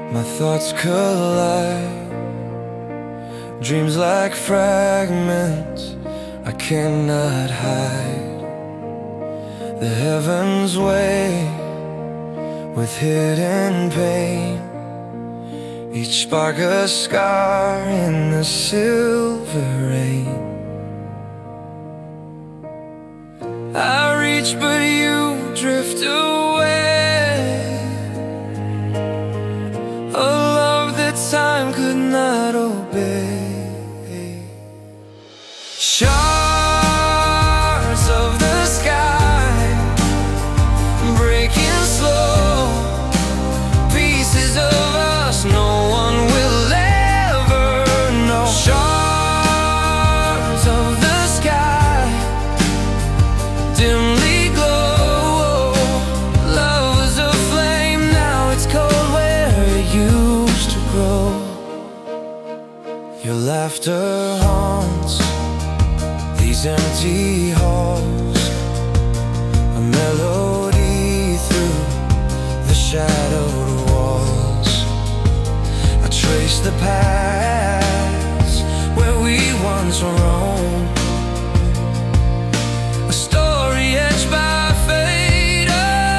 My thoughts collide, dreams like fragments I cannot hide. The heavens wait with hidden pain, each spark a scar in the silver rain. I reach but you drift away, a love that time could not obey. Shards of the sky breaking slow, pieces of us no one will ever know. Shards of the sky dimly glow, love was a flame, now it's cold where it used to grow. Your laughter haunts these empty halls, a melody through the shadowed walls. I trace the paths where we once roamed, a story etched by fate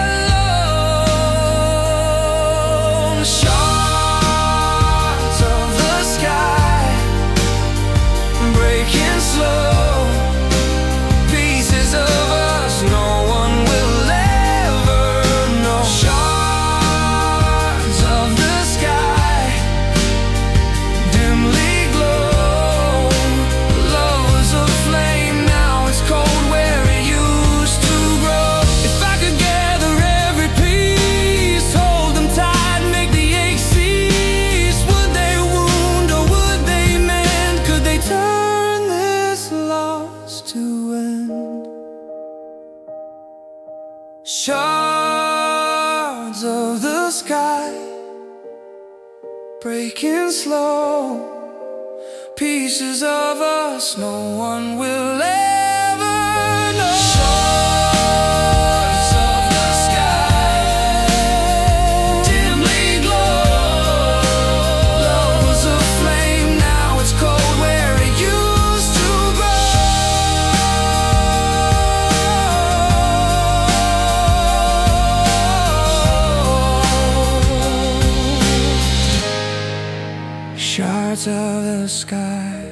alone. Shards of the sky breaking slow, shards of the sky breaking slow, pieces of us no one will ever know. Shards of the sky dimly glow, love was a flame, now it's cold where it used to grow. Shards of the sky